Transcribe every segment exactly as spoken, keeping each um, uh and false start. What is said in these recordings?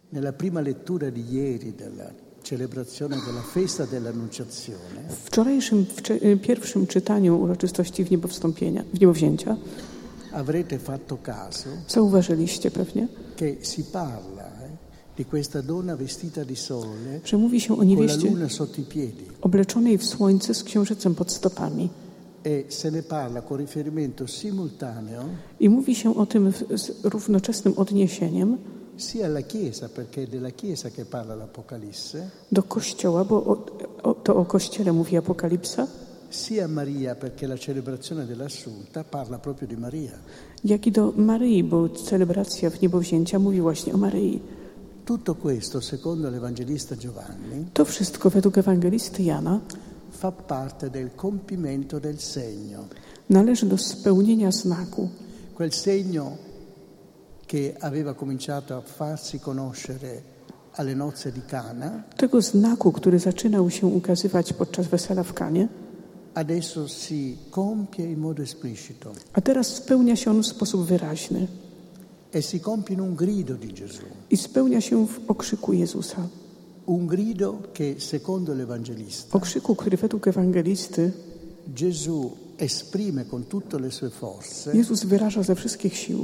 Nella prima lettura di ieri della celebrazione della festa dell'Annunciazione, W wczorajszym wcze- pierwszym czytaniu uroczystości w niebowstąpienia, w niebowzięcia avrete fatto caso zauważyliście pewnie, che si parla eh, di questa donna vestita di sole że mówi się o con la niewieście luna sotto i piedi obleczonej w słońce z księżycem pod stopami. e se ne parla con riferimento simultaneo I mówi się o tym w, z równoczesnym odniesieniem sia alla Chiesa, perché è della Chiesa che parla l'Apocalisse, do Kościoła, bo o, o, to o Kościele mówi Apokalipsa, sia a Maria, perché la celebrazione dell'Assunta parla proprio di Maria. jak i do Maryi, bo celebracja w niebowzięcia mówi właśnie o Maryi. Tutto questo, secondo l'Evangelista Giovanni, To wszystko według ewangelisty Jana fa parte del compimento del segno, należy do spełnienia znaku. quel segno che aveva cominciato a farsi conoscere alle nozze di Cana, Tego znaku, który zaczynał się ukazywać podczas wesela w Kanie, adesso si compie in modo esplicito a teraz spełnia się on w sposób wyraźny e si compie in un grido di Gesù, i spełnia się w okrzyku Jezusa. un grido che secondo l'Evangelista Okrzyku, który według ewangelisty Gesù esprime con tutte le sue forze, Jezus wyraża ze wszystkich sił,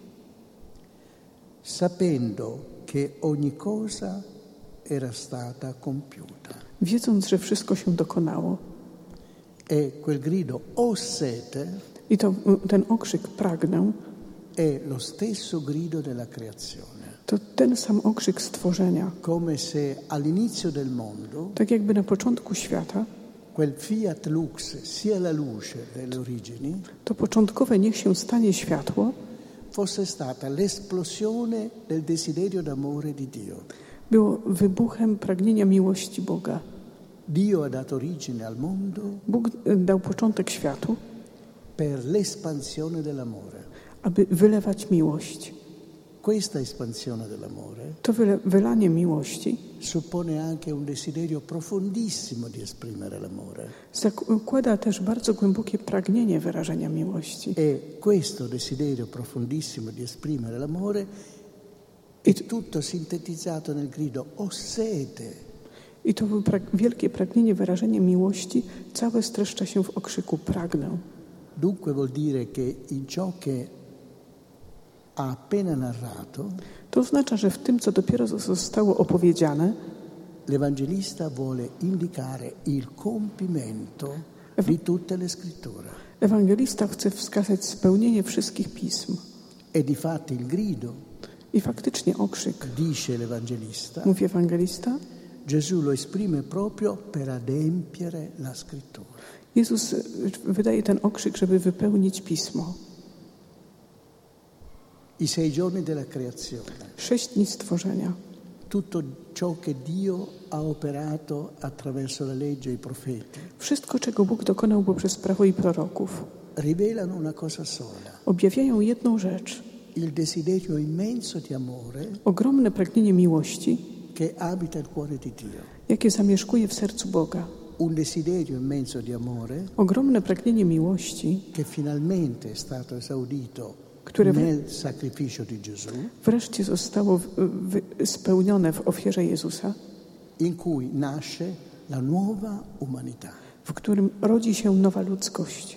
sapendo che ogni cosa era stata compiuta. wiedząc, że wszystko się dokonało. E quel grido o sete I to, ten okrzyk pragnę, è lo stesso grido della creazione, to ten sam okrzyk stworzenia. come se all'inizio del mondo Tak jakby na początku świata quel fiat lux, sia la luce delle origini, to początkowe niech się stanie światło, fosse stata l'esplosione del desiderio d'amore di Dio. było wybuchem pragnienia miłości Boga. Dio ha dato origine al mondo Bóg dał początek światu, per l'espansione dell'amore. aby wylewać miłość. Questa espansione dell'amore To wyle, wylanie miłości suppone anche un desiderio profondissimo di esprimere l'amore. zakłada też bardzo głębokie pragnienie wyrażenia miłości. E questo desiderio profondissimo di esprimere l'amore è tutto sintetizzato nel grido o sete. I to pra- wielkie pragnienie wyrażenia miłości całe streszcza się w okrzyku pragnę. Dunque vuol dire che in ciò che ha appena narrato, To oznacza, że w tym, co dopiero zostało opowiedziane, l'Evangelista vuole indicare il compimento di tutte le scritture. ewangelista chce wskazać spełnienie wszystkich pism. E difatti il grido, I faktycznie okrzyk, dice l'Evangelista, mówi ewangelista, Gesù lo esprime proprio per adempiere la scrittura. Jezus wydaje ten okrzyk, żeby wypełnić pismo. I sei giorni della creazione, Sześć dni stworzenia. tutto ciò che Dio ha operato attraverso la legge e i profeti, Wszystko, czego Bóg dokonał poprzez prawo i proroków, rivelano una cosa sola, objawiają jedną rzecz. il desiderio immenso di amore Ogromne pragnienie miłości, che abita il cuore di Dio. jakie zamieszkuje w sercu Boga. Un desiderio immenso di amore Ogromne pragnienie miłości, che finalmente è stato esaudito które nel sacrificio di Gesù, wreszcie zostało w- w- spełnione w ofierze Jezusa, in cui nasce la nuova umanità. w którym rodzi się nowa ludzkość.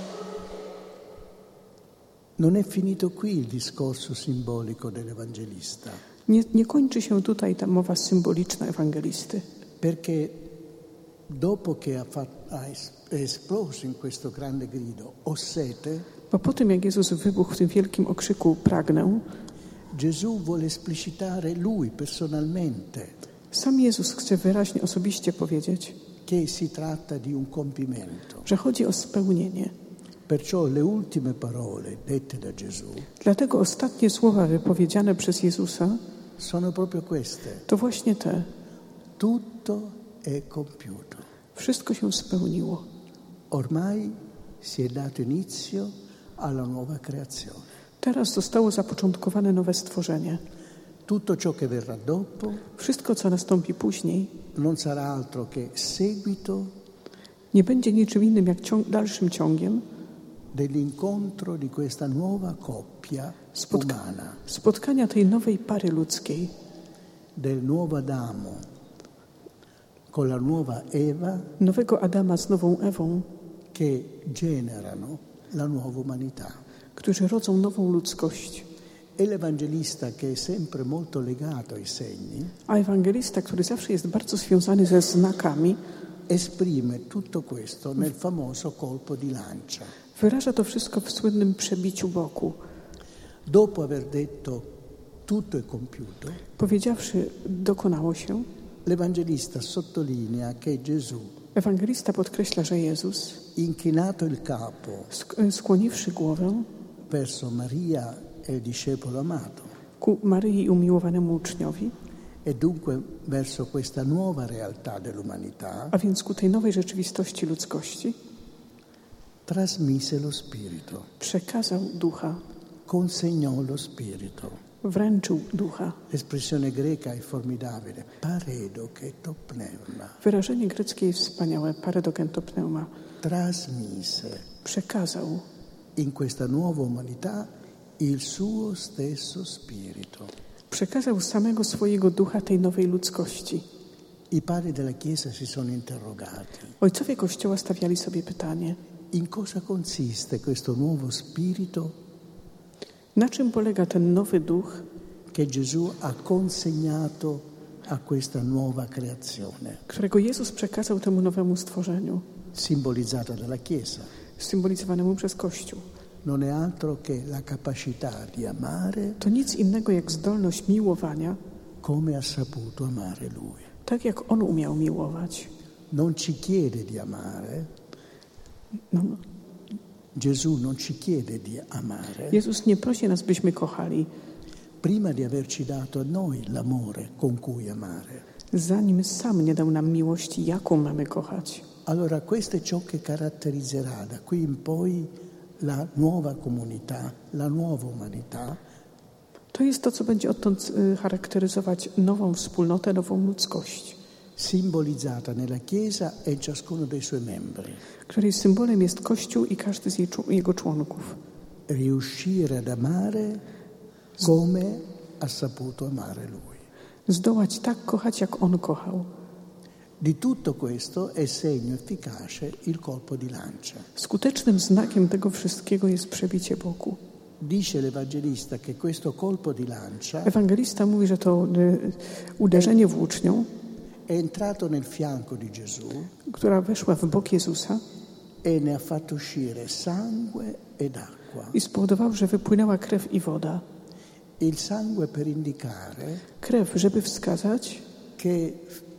Non è finito qui il discorso simbolico dell'Evangelista, Nie, nie kończy się tutaj ta mowa symboliczna ewangelisty, perché dopo che ha, fatto, ha es- è esploso in questo grande grido o sete, bo po tym, jak Jezus wybuchł w tym wielkim okrzyku pragnę, Gesù vuole esplicitare lui personalmente sam Jezus chce wyraźnie, osobiście powiedzieć, che si tratta di un compimento. że chodzi o spełnienie. Perciò le ultime parole dette da Gesù Dlatego ostatnie słowa wypowiedziane przez Jezusa sono proprio queste. to właśnie te. Tutto è compiuto. Wszystko się spełniło. Ormai si è dato inizio alla nuova creazione. Teraz zostało zapoczątkowane nowe stworzenie. Tutto ciò che verrà dopo Wszystko, co nastąpi później, non sarà altro che seguito nie będzie niczym innym jak ciąg, dalszym ciągiem dell'incontro di questa nuova coppia spotka- umana. spotkania tej nowej pary ludzkiej. del nuovo Adamo con la nuova Eva nowego Adama z nową Ewą, che generano la nuova umanità. którzy rodzą nową ludzkość. E l'evangelista, che è sempre molto legato ai segni, A ewangelista, który zawsze jest bardzo związany ze znakami, esprime tutto questo nel famoso colpo di lancia. wyraża to wszystko w słynnym przebiciu boku. Dopo aver detto tutto è compiuto, Powiedziawszy, dokonało się, l'evangelista sottolinea che Gesù, ewangelista podkreśla, że Jezus, inchinato il capo sk- skłoniwszy głowę verso Maria e il discepolo amato, ku Maryi i umiłowanemu uczniowi, e dunque verso questa nuova realtà dell'umanità, a więc ku tej nowej rzeczywistości ludzkości, trasmise lo Spirito, przekazał ducha, consegnò lo Spirito. wręczył ducha. L'espressione greca è formidabile, paredo che to pneuma, Wyrażenie greckie jest wspaniałe, paredokentopneuma. trasmise Przekazał in questa nuova umanità il suo stesso Spirito. Przekazał samego swojego ducha tej nowej ludzkości. I padri della Chiesa si sono interrogati. Ojcowie Kościoła stawiali sobie pytanie, In cosa consiste questo nuovo Spirito na czym polega ten nowy duch, che Gesù ha consegnato a questa nuova creazione, którego Jezus przekazał temu nowemu stworzeniu, simbolizzata dalla Chiesa? symbolizowanemu przez Kościół. Non è altro che la capacità di amare To nic innego jak zdolność miłowania, come ha saputo amare Lui. tak jak On umiał miłować. Non ci chiede di amare, No, no. Gesù non ci chiede di amare Jezus nie prosi nas, byśmy kochali, prima di averci dato a noi l'amore con cui amare. zanim sam nie dał nam miłości, jaką mamy kochać. Allora questo è ciò che caratterizzerà da qui in poi la nuova comunità, la nuova umanità, To jest to, co będzie odtąd y, charakteryzować nową wspólnotę, nową ludzkość, simbolizzata nella Chiesa e in ciascuno dei suoi membri. której symbolem jest Kościół i każdy z jej, czu- jego członków. Riuscire ad amare come ha saputo amare Lui. Zdołać tak kochać, jak On kochał. Di tutto questo è segno efficace il colpo di lancia. Skutecznym znakiem tego wszystkiego jest przebicie boku. Dice l'Evangelista che questo colpo di lancia Ewangelista mówi, że to y, uderzenie włócznią, è entrato nel fianco di Gesù która weszła w bok Jezusa e ne ha fatto uscire sangue ed acqua. i spowodował, że wypłynęła krew i woda. Il sangue per indicare Krew, żeby wskazać, che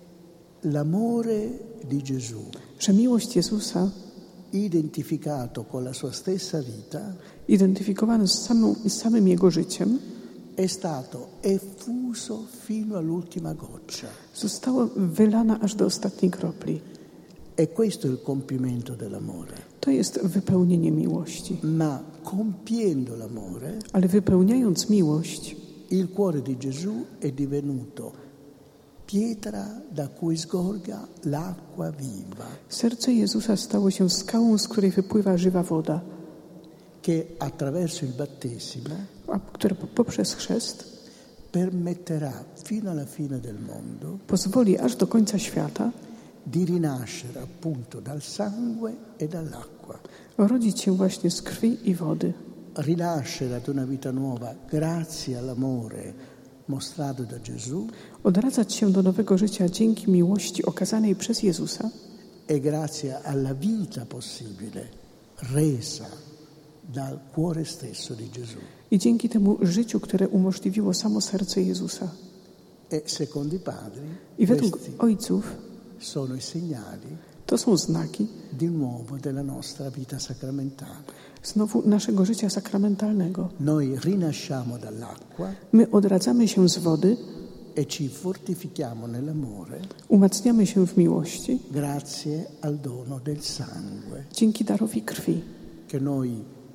l'amore di Gesù, że miłość Jezusa, identificato con la sua stessa vita, identyfikowana z, samą, z samym Jego życiem, è stato effuso fino all'ultima goccia. została wylana aż do ostatniej kropli. E questo è il compimento dell'amore. To jest wypełnienie miłości. Ma compiendo l'amore, Ale wypełniając miłość, il cuore di Gesù è divenuto pietra da cui sgorga l'acqua viva, serce Jezusa stało się skałą, z której wypływa żywa woda, che attraverso il battesimo a która poprzez chrzest permetterà fino alla fine del mondo pozwoli aż do końca świata di rinascere appunto dal sangue e dall'acqua, rodzić się właśnie z krwi i wody. rinascere ad una vita nuova grazie all'amore mostrato da Gesù Odradzać się do nowego życia dzięki miłości okazanej przez Jezusa e grazie alla vita possibile resa dal cuore stesso di Gesù. i dzięki temu życiu, które umożliwiło samo serce Jezusa. E secondo i padri I według questi ojców sono i segnali to są znaki di nuovo della nostra vita sacramentale. znowu naszego życia sakramentalnego. Noi rinasciamo dall'acqua My odradzamy się z wody, e ci fortifichiamo nell'amore umacniamy się w miłości grazie al dono del sangue dzięki darowi krwi, che noi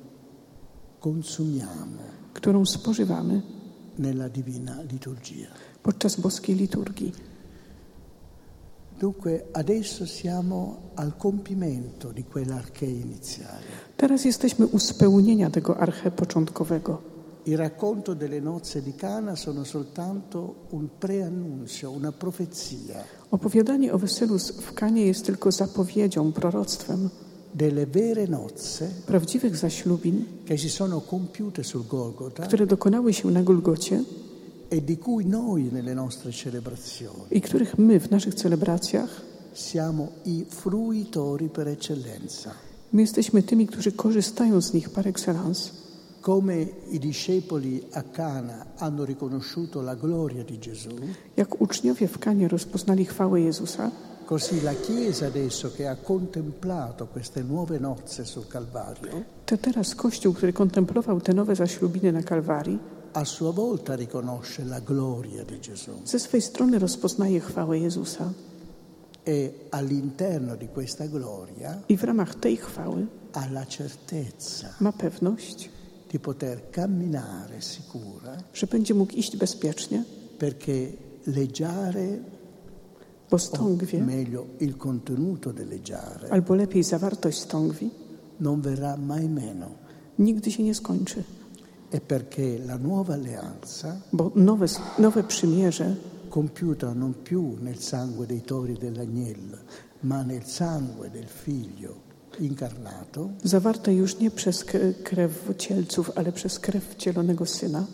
consumiamo którą spożywamy nella divina liturgia. podczas boskiej liturgii. Dunque adesso siamo al compimento di quell'archè iniziale. Teraz jesteśmy u spełnienia tego arche początkowego. il racconto delle nozze di Cana sono soltanto un preannuncio, una profezia Opowiadanie o weselu w Kanie jest tylko zapowiedzią, proroctwem delle vere nozze prawdziwych zaślubin, che si sono compiute sul Golgota które dokonały się na Golgocie e di cui noi nelle nostre celebrazioni i których my w naszych celebracjach siamo i fruitori per eccellenza. my jesteśmy tymi, którzy korzystają z nich par excellence. Come i discepoli a Cana hanno riconosciuto la gloria di Gesù, Jak uczniowie w Kanie rozpoznali chwałę Jezusa, così la Chiesa adesso che ha contemplato queste nuove nozze sul Calvario, to teraz Kościół, który kontemplował te nowe zaślubiny na Kalwarii, a sua volta riconosce la gloria di Gesù. ze swej strony rozpoznaje chwałę Jezusa. E all'interno di questa gloria I w ramach tej chwały ha la certezza ma pewność, di poter camminare sicura, że będzie mógł iść bezpiecznie, perché leggiare, bo o stągwie, meglio il contenuto del leggiare, albo lepiej zawartość stągwi, non verrà mai meno. nigdy się nie skończy. E perché la nuova alleanza, Bo nowe, nowe przymierze, compiuta non più nel sangue dei tori e dell'agnello, ma nel sangue del Figlio incarnato, zawarte już nie przez k- krew cielców, ale przez krew wcielonego Syna,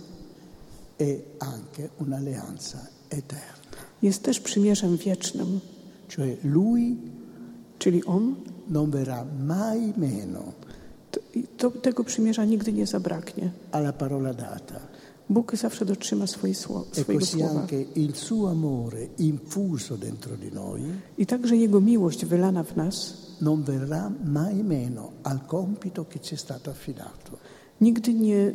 è anche un'alleanza eterna. jest też przymierzem wiecznym. Cioè Lui Czyli On, non verrà mai meno to, i to, tego przymierza nigdy nie zabraknie. alla parola data. Bóg zawsze dotrzyma swoje sło- E swojego così słowa. anche il suo amore infuso dentro di noi I także Jego miłość wylana w nas non verrà mai meno al compito che ci è stato affidato. nigdy nie,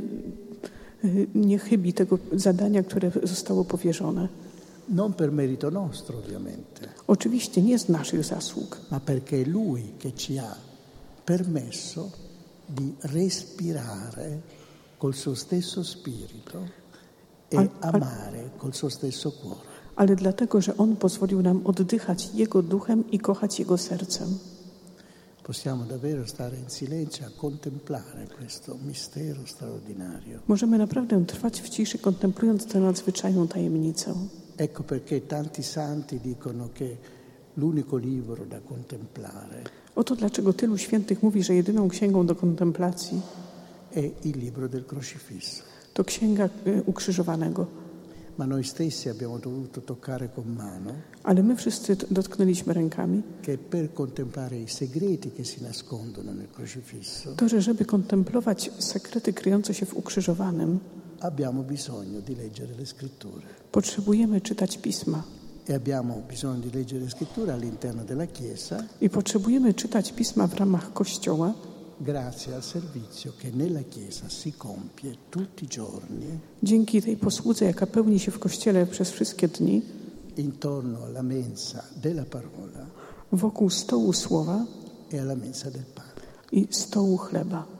y, nie chybi tego zadania, które zostało powierzone. Non per merito nostro, ovviamente, Oczywiście nie z naszych zasług, ma perché è Lui che ci ha permesso di respirare col suo stesso spirito e Al- al- amare col suo stesso cuore. ale dlatego, że On pozwolił nam oddychać Jego duchem i kochać Jego sercem. Possiamo davvero stare in silenzio a contemplare questo mistero straordinario. Możemy naprawdę trwać w ciszy, kontemplując tę nadzwyczajną tajemnicę. Ecco perché tanti santi dicono che l'unico libro da contemplare Oto dlaczego tylu świętych mówi, że jedyną księgą do kontemplacji è il libro del crocifisso. to księga y, ukrzyżowanego. Ma noi stessi abbiamo dovuto toccare con mano Ale my wszyscy t- dotknęliśmy rękami che per contemplare i segreti che si nascondono nel crocifisso to, że żeby kontemplować sekrety kryjące się w ukrzyżowanym, abbiamo bisogno di leggere le scritture. potrzebujemy czytać Pisma. E abbiamo bisogno di leggere le scritture all'interno della Chiesa I potrzebujemy czytać Pisma w ramach Kościoła, grazie al servizio che nella Chiesa si compie tutti i giorni dzięki tej posłudze, jaka pełni się w Kościele przez wszystkie dni, intorno alla mensa della parola wokół stołu słowa e alla mensa del pane. i stołu chleba.